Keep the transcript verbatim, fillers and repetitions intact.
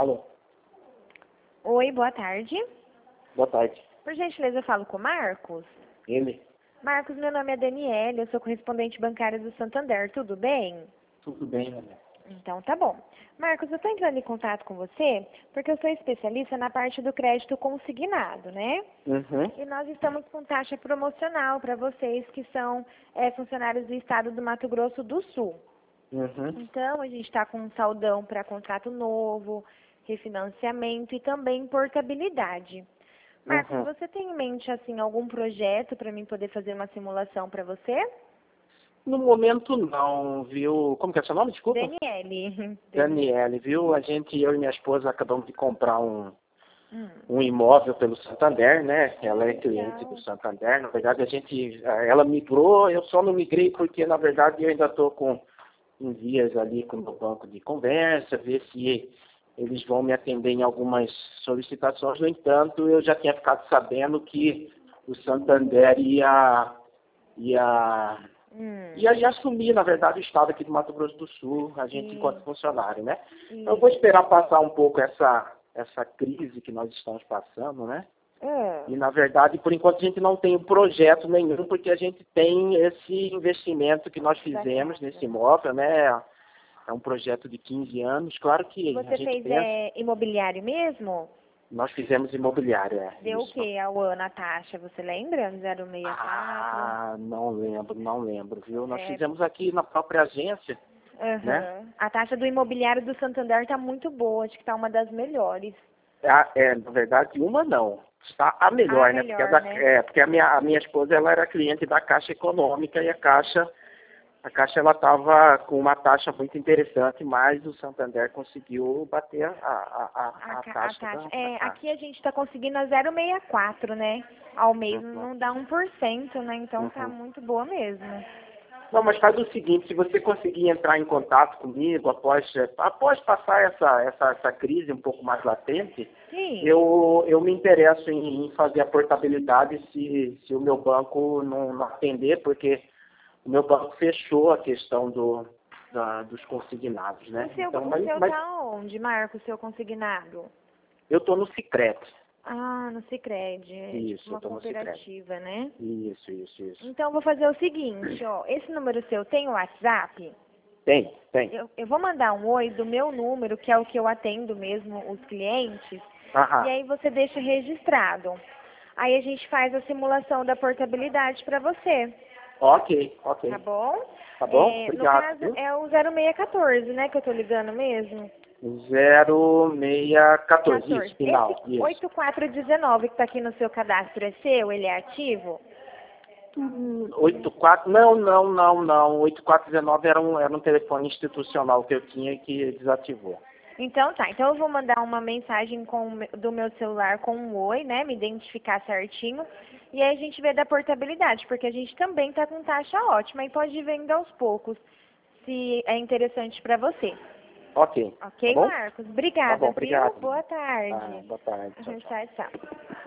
Alô, Oi, boa tarde. boa tarde. Por gentileza, eu falo com o Marcos. Ele? Marcos, meu nome é Daniele, eu sou correspondente bancária do Santander, tudo bem? Tudo bem, né? Então tá bom. Marcos, eu estou entrando em contato com você porque eu sou especialista na parte do crédito consignado, né? Uhum. E nós estamos com taxa promocional para vocês que são é, funcionários do estado do Mato Grosso do Sul. Uhum. Então, a gente está com um saldão para contrato novo, refinanciamento e também portabilidade. Marcos, Uhum. você tem em mente, assim, algum projeto para mim poder fazer uma simulação para você? No momento não, viu? Como que é seu nome, desculpa? Daniele. Daniele, viu? A gente, eu e minha esposa, acabamos de comprar um, Hum. um imóvel pelo Santander, né? Ela é Legal. cliente do Santander. Na verdade, a gente, ela migrou, eu só não migrei porque, na verdade, eu ainda estou com em vias ali com o meu banco de conversa, ver se eles vão me atender em algumas solicitações. No entanto, eu já tinha ficado sabendo que o Santander ia, ia, Hum. ia, ia assumir, na verdade, o estado aqui do Mato Grosso do Sul, a gente Sim. enquanto funcionário, né? Sim. Eu vou esperar passar um pouco essa, essa crise que nós estamos passando, né? Ah. E, na verdade, por enquanto, a gente não tem um projeto nenhum, porque a gente tem esse investimento que nós fizemos casa. nesse imóvel, né? É um projeto de quinze anos. Claro que a Você gente fez pensa, é, imobiliário mesmo? nós fizemos imobiliário, é Deu o isso. que ao ano a taxa, você lembra? zero sessenta e quatro? Ah, não lembro, não lembro, viu? Nós É. fizemos aqui na própria agência, Aham. né? A taxa do imobiliário do Santander está muito boa, acho que está uma das melhores. É, é, na verdade, uma não. Está a melhor, A né? Porque, a, melhor, da, né? é, porque a, minha, a minha esposa ela era cliente da Caixa Econômica e a Caixa A Caixa ela estava com uma taxa muito interessante, mas o Santander conseguiu bater a, a, a, A, a ca- a taxa taxa. da, da É, Caixa. aqui a gente está conseguindo a zero vírgula sessenta e quatro, né? Ao mês Uhum, não dá um por cento, né? Então tá uhum. muito boa mesmo. Não, mas faz o seguinte, se você conseguir entrar em contato comigo após, após passar essa, essa, essa crise um pouco mais latente, Sim. eu, eu me interesso em, em fazer a portabilidade se, se o meu banco não, não atender, porque o meu banco fechou a questão do, da, dos consignados, né? O seu, Então, o mas, seu mas tá onde, Marco, o seu consignado? eu estou no Sicredi. Ah, no Sicredi. É tipo Isso, eu uma estou no Sicredi. cooperativa, né? Isso, isso, isso. Então eu vou fazer o seguinte, ó. Esse número seu tem o WhatsApp? Tem, tem. Eu, eu vou mandar um oi do meu número, que é o que eu atendo mesmo os clientes, e Aham. aí você deixa registrado. Aí a gente faz a simulação da portabilidade para você, Ok, ok. tá bom? Tá bom? É, no Obrigado, caso viu? é o zero seis um quatro, né, que eu tô ligando mesmo? zero seis um quatro, quatorze. isso, final. Esse Isso. oito quatro um nove que tá aqui no seu cadastro é seu? Ele é ativo? Hum, oito quatro, não, não, não, não. oito quatro um nove era um, era um telefone institucional que eu tinha que desativou. Então tá, então eu vou mandar uma mensagem com, o me- do meu celular com um oi, né, me identificar certinho, e aí a gente vê da portabilidade, porque a gente também tá com taxa ótima e pode ir vendo aos poucos, se é interessante para você. Ok, tá Ok, bom? Marcos? Tá Obrigada, bom, viu? obrigado. Boa Ah, tarde. boa tarde, tchau, tchau. Tchau, tchau.